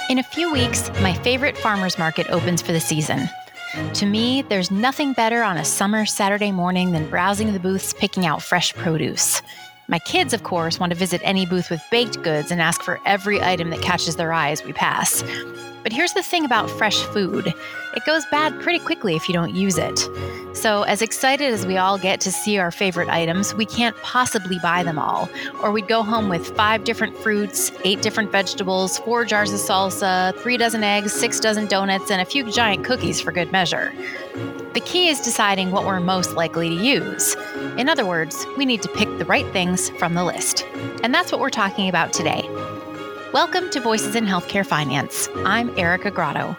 In a few weeks, my favorite farmer's market opens for the season. To me, there's nothing better on a summer Saturday morning than browsing the booths picking out fresh produce. My kids, of course, want to visit any booth with baked goods and ask for every item that catches their eye as we pass. But here's the thing about fresh food. It goes bad pretty quickly if you don't use it. So as excited as we all get to see our favorite items, we can't possibly buy them all. Or we'd go home with 5 different fruits, 8 different vegetables, 4 jars of salsa, 3 dozen eggs, 6 dozen donuts, and a few giant cookies for good measure. The key is deciding what we're most likely to use. In other words, we need to pick the right things from the list. And that's what we're talking about today. Welcome to Voices in Healthcare Finance. I'm Erica Grotto.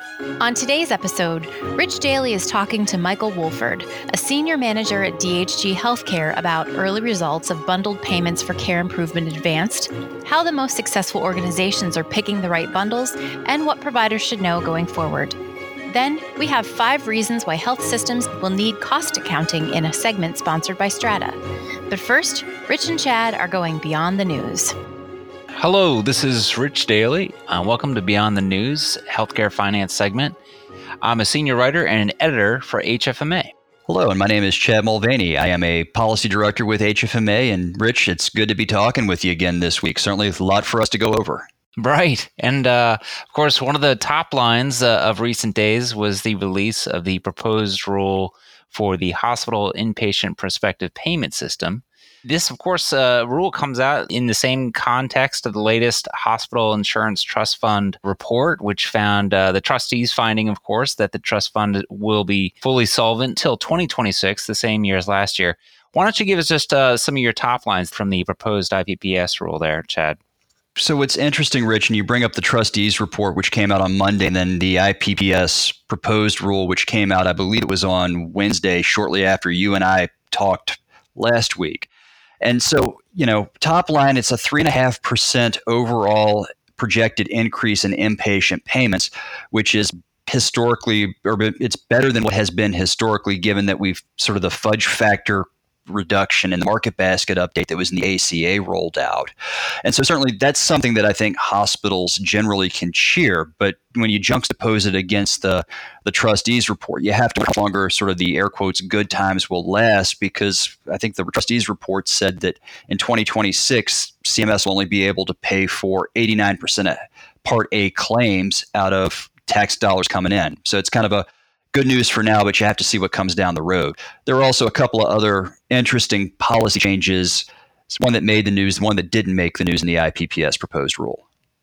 On today's episode, Rich Daly is talking to Michael Wolford, a senior manager at DHG Healthcare, about early results of bundled payments for Care Improvement Advanced, how the most successful organizations are picking the right bundles, and what providers should know going forward. Then, we have 5 reasons why health systems will need cost accounting in a segment sponsored by Strata. But first, Rich and Chad are going beyond the news. Hello, this is Rich Daly. Welcome to Beyond the News, Healthcare Finance segment. I'm a senior writer and an editor for HFMA. Hello, and my name is Chad Mulvaney. I am a policy director with HFMA. And Rich, it's good to be talking with you again this week. Certainly a lot for us to go over. Right. And of course, one of the top lines of recent days was the release of the proposed rule for the hospital inpatient prospective payment system. This, of course, rule comes out in the same context of the latest Hospital Insurance Trust Fund report, which found the trustees finding, of course, that the trust fund will be fully solvent till 2026, the same year as last year. Why don't you give us just some of your top lines from the proposed IPPS rule there, Chad? So what's interesting, Rich, and you bring up the trustees report, which came out on Monday, and then the IPPS proposed rule, which came out, I believe it was on Wednesday, shortly after you and I talked last week. And so, top line, it's a 3.5% overall projected increase in inpatient payments, which is historically, or it's better than what has been historically, given that we've sort of the fudge factor reduction in the market basket update that was in the ACA rolled out. And so certainly that's something that I think hospitals generally can cheer. But when you juxtapose it against the trustees report, you have to no longer sort of the air quotes good times will last, because I think the trustees report said that in 2026, CMS will only be able to pay for 89% of Part A claims out of tax dollars coming in. So it's kind of a good news for now, but you have to see what comes down the road. There are also a couple of other interesting policy changes. It's one that made the news, one that didn't make the news in the IPPS proposed rule.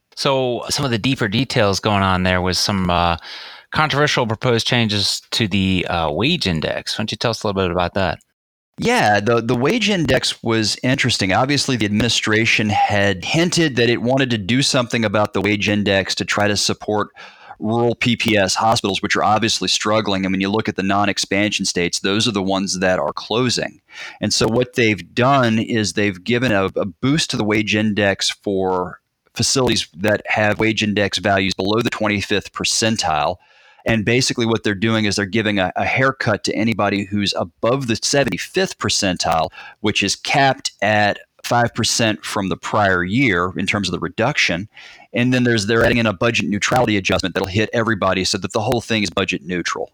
So some of the deeper details going on there was some controversial proposed changes to the wage index. Why don't you tell us a little bit about that? Yeah, the wage index was interesting. Obviously, the administration had hinted that it wanted to do something about the wage index to try to support rural PPS hospitals, which are obviously struggling. And when you look at the non-expansion states, those are the ones that are closing. And so what they've done is they've given a boost to the wage index for facilities that have wage index values below the 25th percentile. And basically what they're doing is they're giving a haircut to anybody who's above the 75th percentile, which is capped at 5% from the prior year in terms of the reduction. And then they're adding in a budget neutrality adjustment that'll hit everybody so that the whole thing is budget neutral.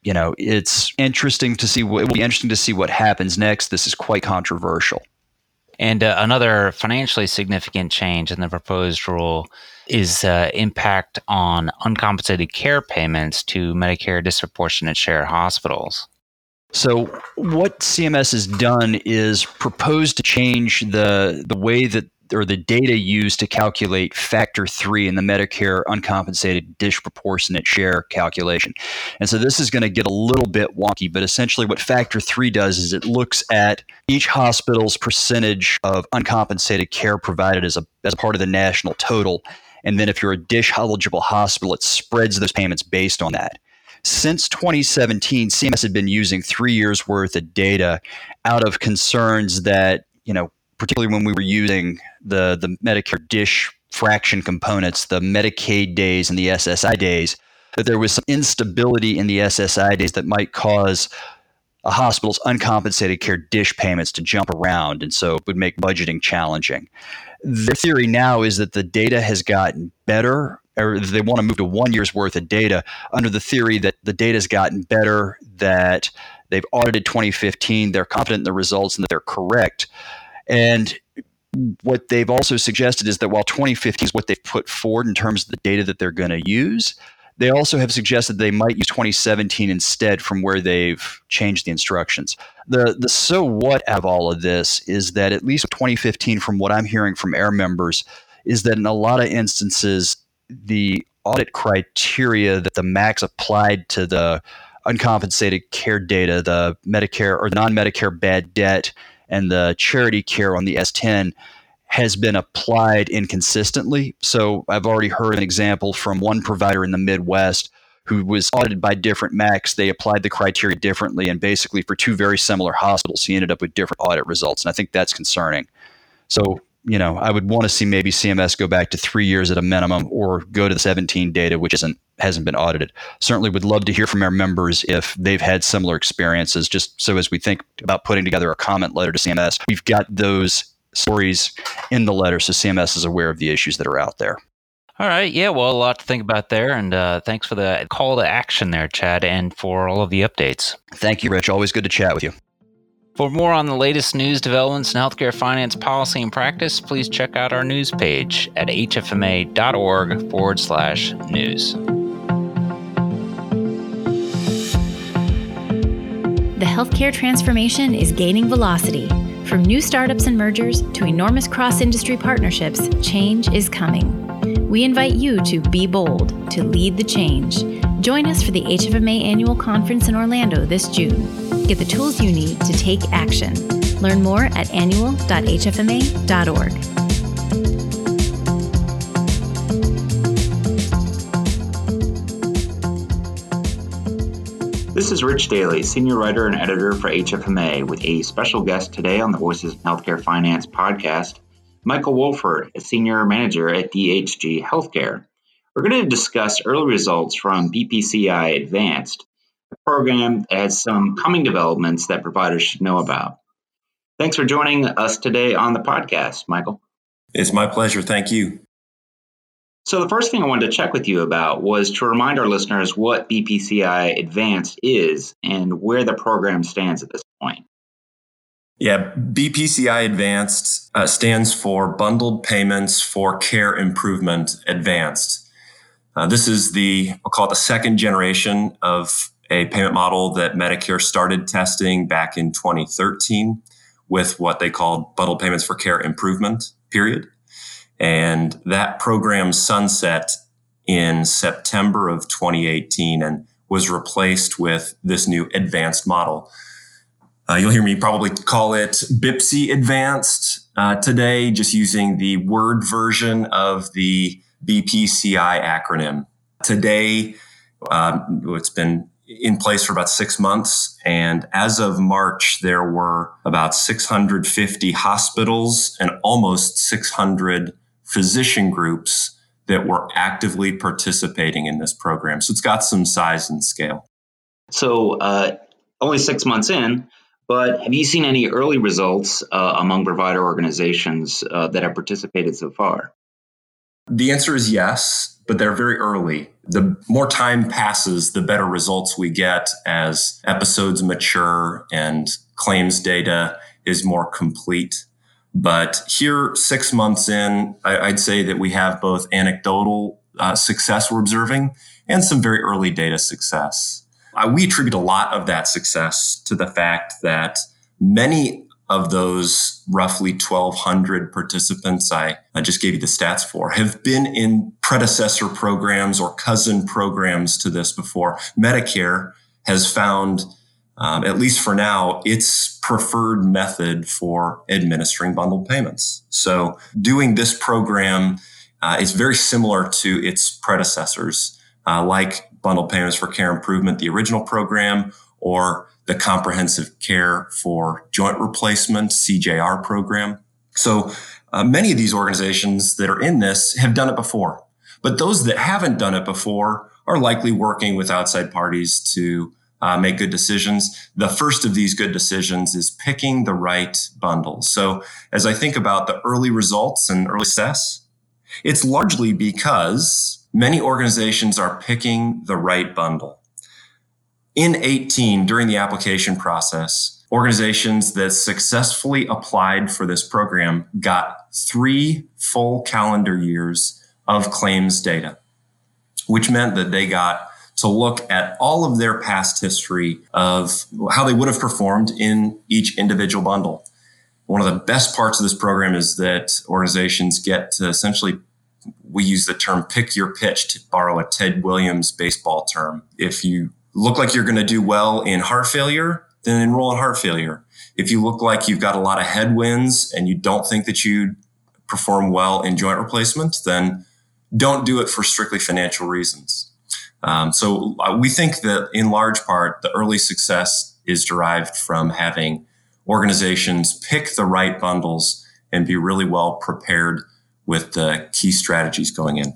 It's interesting to see. It will be interesting to see what happens next. This is quite controversial. And another financially significant change in the proposed rule is impact on uncompensated care payments to Medicare disproportionate share hospitals. So what CMS has done is proposed to change the way that, or the data used to calculate Factor 3 in the Medicare uncompensated disproportionate share calculation. And so this is going to get a little bit wonky, but essentially what Factor 3 does is it looks at each hospital's percentage of uncompensated care provided as a part of the national total. And then if you're a DSH eligible hospital, it spreads those payments based on that. Since 2017, CMS had been using 3 years worth of data out of concerns that, particularly when we were using the Medicare DSH fraction components, the Medicaid days and the SSI days, that there was some instability in the SSI days that might cause a hospital's uncompensated care DSH payments to jump around, and so it would make budgeting challenging. The theory now is that the data has gotten better or they want to move to 1 year's worth of data under the theory that the data's gotten better, that they've audited 2015, they're confident in the results and that they're correct. And what they've also suggested is that while 2015 is what they've put forward in terms of the data that they're going to use, they also have suggested they might use 2017 instead from where they've changed the instructions. The so what out of all of this is that at least 2015, from what I'm hearing from AIR members, is that in a lot of instances, the audit criteria that the MACs applied to the uncompensated care data, the Medicare or non-Medicare bad debt, and the charity care on the S10 has been applied inconsistently. So I've already heard an example from one provider in the Midwest who was audited by different MACs. They applied the criteria differently, and basically for two very similar hospitals, he ended up with different audit results. And I think that's concerning. So, I would want to see maybe CMS go back to 3 years at a minimum, or go to the 17 data, which hasn't been audited. Certainly would love to hear from our members if they've had similar experiences, just so as we think about putting together a comment letter to CMS, we've got those stories in the letter so CMS is aware of the issues that are out there. All right. Yeah, well, a lot to think about there. And thanks for the call to action there, Chad, and for all of the updates. Thank you, Rich. Always good to chat with you. For more on the latest news developments in healthcare finance policy and practice, please check out our news page at hfma.org/news. The healthcare transformation is gaining velocity. From new startups and mergers to enormous cross-industry partnerships, change is coming. We invite you to be bold, to lead the change. Join us for the HFMA Annual Conference in Orlando this June. Get the tools you need to take action. Learn more at annual.hfma.org. This is Rich Daly, Senior Writer and Editor for HFMA, with a special guest today on the Voices of Healthcare Finance podcast, Michael Wolford, a Senior Manager at DHG Healthcare. We're going to discuss early results from BPCI Advanced, a program that has some coming developments that providers should know about. Thanks for joining us today on the podcast, Michael. It's my pleasure. Thank you. So the first thing I wanted to check with you about was to remind our listeners what BPCI Advanced is and where the program stands at this point. Yeah, BPCI Advanced stands for Bundled Payments for Care Improvement Advanced. This is I'll call it the second generation of a payment model that Medicare started testing back in 2013 with what they called Bundled Payments for Care Improvement, period. And that program sunset in September of 2018 and was replaced with this new advanced model. You'll hear me probably call it BPCI Advanced today, just using the word version of the BPCI acronym. Today, it's been in place for about 6 months. And as of March, there were about 650 hospitals and almost 600 physician groups that were actively participating in this program. So it's got some size and scale. So only 6 months in, but have you seen any early results among provider organizations that have participated so far? The answer is yes, but they're very early. The more time passes, the better results we get as episodes mature and claims data is more complete. But here, 6 months in, I'd say that we have both anecdotal success we're observing and some very early data success. We attribute a lot of that success to the fact that many of those roughly 1,200 participants I just gave you the stats for have been in predecessor programs or cousin programs to this before. Medicare has found, at least for now, its preferred method for administering bundled payments. So doing this program is very similar to its predecessors, like Bundled Payments for Care Improvement, the original program, or the Comprehensive Care for Joint Replacement, CJR program. So many of these organizations that are in this have done it before, but those that haven't done it before are likely working with outside parties to make good decisions. The first of these good decisions is picking the right bundle. So as I think about the early results and early success, it's largely because many organizations are picking the right bundle. In 2018, during the application process, organizations that successfully applied for this program got 3 full calendar years of claims data, which meant that they got to look at all of their past history of how they would have performed in each individual bundle. One of the best parts of this program is that organizations get to essentially, we use the term pick your pitch, to borrow a Ted Williams baseball term. If you look like you're going to do well in heart failure, then enroll in heart failure. If you look like you've got a lot of headwinds and you don't think that you perform well in joint replacement, then don't do it for strictly financial reasons. So we think that in large part, the early success is derived from having organizations pick the right bundles and be really well prepared with the key strategies going in.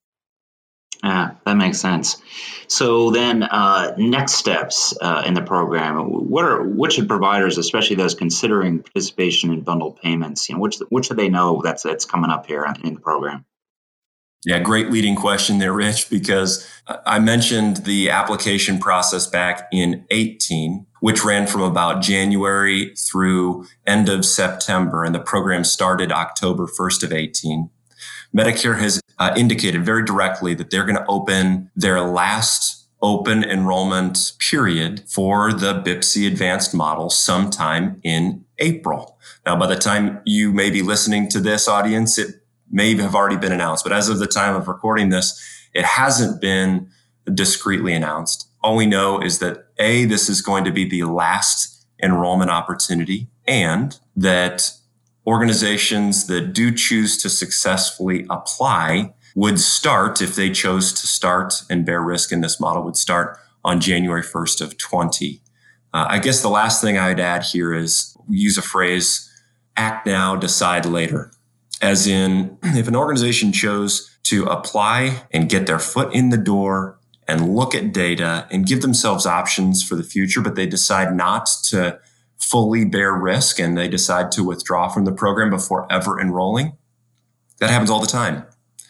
That makes sense. So then next steps in the program, what should providers, especially those considering participation in bundled payments, what should they know that's coming up here in the program? Yeah, great leading question there, Rich, because I mentioned the application process back in 2018, which ran from about January through end of September, and the program started October 1st of 2018. Medicare has indicated very directly that they're going to open their last open enrollment period for the BPCI advanced model sometime in April. Now, by the time you may be listening to this, audience, it may have already been announced, but as of the time of recording this, it hasn't been discreetly announced. All we know is that A, this is going to be the last enrollment opportunity, and that organizations that do choose to successfully apply would start, if they chose to start and bear risk in this model, would start on January 1st of 20. I guess the last thing I'd add here is we use a phrase, act now, decide later. As in, if an organization chose to apply and get their foot in the door and look at data and give themselves options for the future, but they decide not to fully bear risk and they decide to withdraw from the program before ever enrolling, that happens all the time.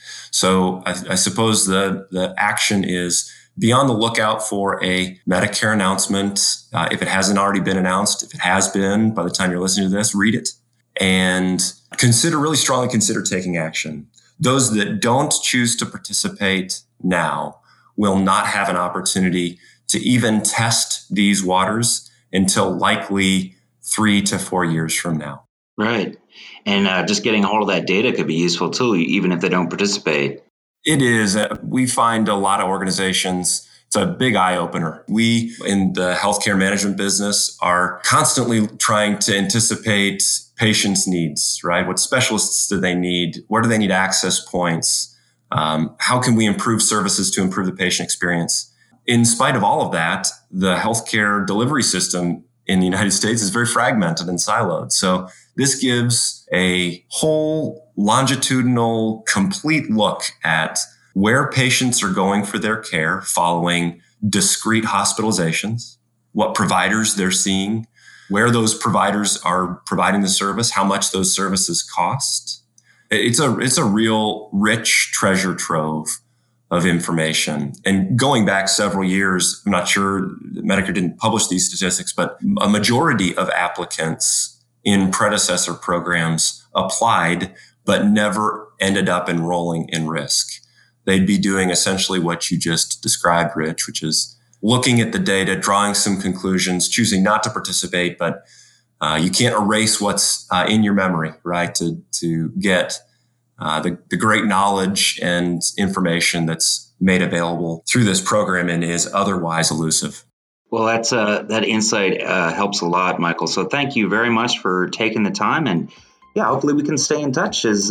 So I suppose the action is be on the lookout for a Medicare announcement. If it hasn't already been announced, if it has been, by the time you're listening to this, read it. And really strongly consider taking action. Those that don't choose to participate now will not have an opportunity to even test these waters until likely 3 to 4 years from now. Right. And just getting a hold of that data could be useful too, even if they don't participate. It is. We find a lot of organizations, it's a big eye-opener. We, in the healthcare management business, are constantly trying to anticipate patients' needs, right? What specialists do they need? Where do they need access points? How can we improve services to improve the patient experience? In spite of all of that, the healthcare delivery system in the United States is very fragmented and siloed. So this gives a whole longitudinal, complete look at where patients are going for their care following discrete hospitalizations, what providers they're seeing, where those providers are providing the service, how much those services cost. It's a real rich treasure trove of information. And going back several years, I'm not sure Medicare didn't publish these statistics, but a majority of applicants in predecessor programs applied, but never ended up enrolling in risk. They'd be doing essentially what you just described, Rich, which is looking at the data, drawing some conclusions, choosing not to participate, but you can't erase what's in your memory, right? To get the great knowledge and information that's made available through this program and is otherwise elusive. Well, that insight helps a lot, Michael. So thank you very much for taking the time, and hopefully we can stay in touch as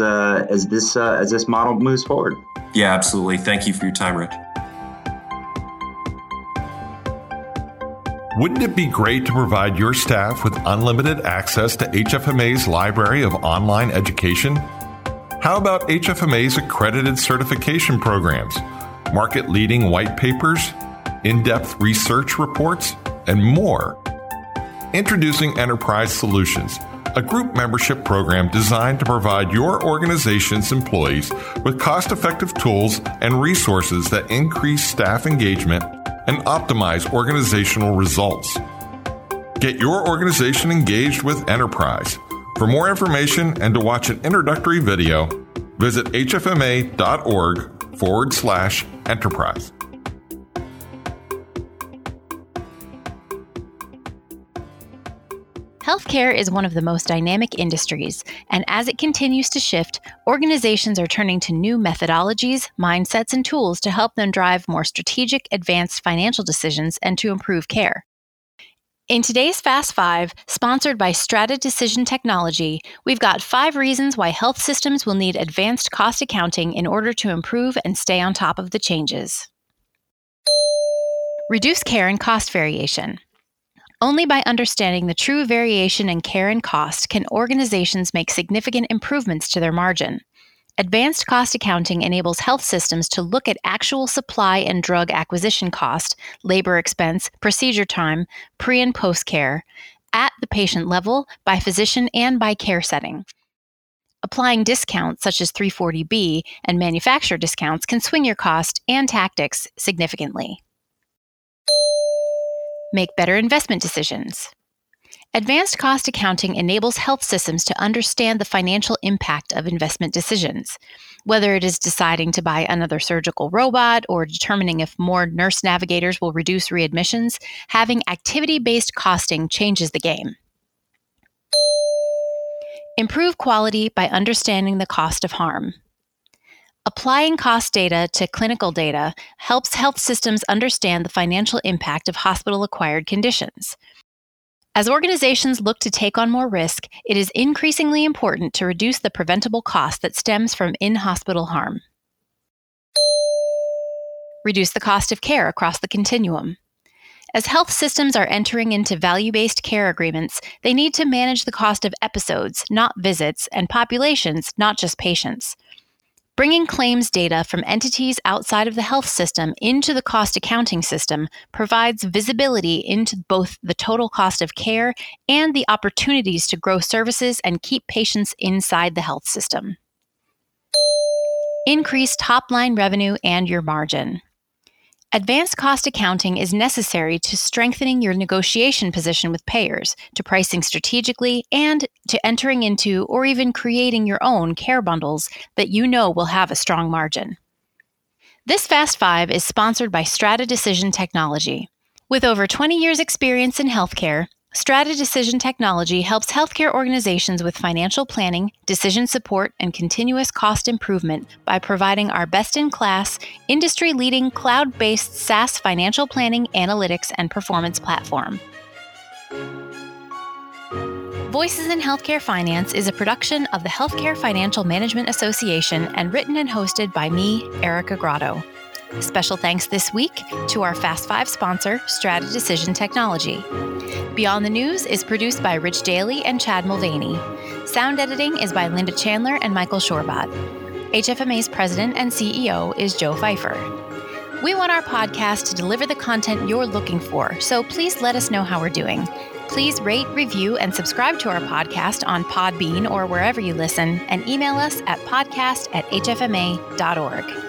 this model moves forward. Yeah, absolutely. Thank you for your time, Rich. Wouldn't it be great to provide your staff with unlimited access to HFMA's library of online education? How about HFMA's accredited certification programs, market-leading white papers, in-depth research reports, and more? Introducing Enterprise Solutions, a group membership program designed to provide your organization's employees with cost-effective tools and resources that increase staff engagement and optimize organizational results. Get your organization engaged with Enterprise. For more information and to watch an introductory video, visit hfma.org/enterprise. Healthcare is one of the most dynamic industries, and as it continues to shift, organizations are turning to new methodologies, mindsets, and tools to help them drive more strategic, advanced financial decisions and to improve care. In today's Fast 5, sponsored by Strata Decision Technology, we've got 5 reasons why health systems will need advanced cost accounting in order to improve and stay on top of the changes. Reduce care and cost variation. Only by understanding the true variation in care and cost can organizations make significant improvements to their margin. Advanced cost accounting enables health systems to look at actual supply and drug acquisition cost, labor expense, procedure time, pre- and post-care, at the patient level, by physician, and by care setting. Applying discounts such as 340B and manufacturer discounts can swing your cost and tactics significantly. Make better investment decisions. Advanced cost accounting enables health systems to understand the financial impact of investment decisions. Whether it is deciding to buy another surgical robot or determining if more nurse navigators will reduce readmissions, having activity-based costing changes the game. Improve quality by understanding the cost of harm. Applying cost data to clinical data helps health systems understand the financial impact of hospital-acquired conditions. As organizations look to take on more risk, it is increasingly important to reduce the preventable cost that stems from in-hospital harm. Reduce the cost of care across the continuum. As health systems are entering into value-based care agreements, they need to manage the cost of episodes, not visits, and populations, not just patients. Bringing claims data from entities outside of the health system into the cost accounting system provides visibility into both the total cost of care and the opportunities to grow services and keep patients inside the health system. Increase top-line revenue and your margin. Advanced cost accounting is necessary to strengthening your negotiation position with payers, to pricing strategically, and to entering into or even creating your own care bundles that you know will have a strong margin. This Fast 5 is sponsored by Strata Decision Technology. With over 20 years' experience in healthcare, Strata Decision Technology helps healthcare organizations with financial planning, decision support, and continuous cost improvement by providing our best-in-class, industry-leading, cloud-based SaaS financial planning, analytics, and performance platform. Voices in Healthcare Finance is a production of the Healthcare Financial Management Association and written and hosted by me, Erica Grotto. Special thanks this week to our Fast 5 sponsor, Strata Decision Technology. Beyond the News is produced by Rich Daly and Chad Mulvaney. Sound editing is by Linda Chandler and Michael Shorbat. HFMA's president and CEO is Joe Pfeiffer. We want our podcast to deliver the content you're looking for, so please let us know how we're doing. Please rate, review, and subscribe to our podcast on Podbean or wherever you listen, and email us at podcast@hfma.org.